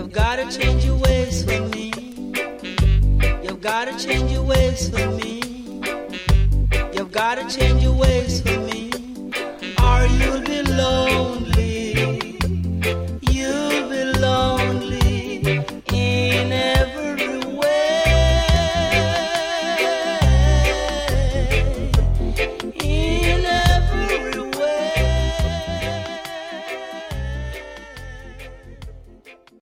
You've gotta change your ways for me. You've gotta change your ways for me. You've gotta change your ways for me, or you'll be lonely.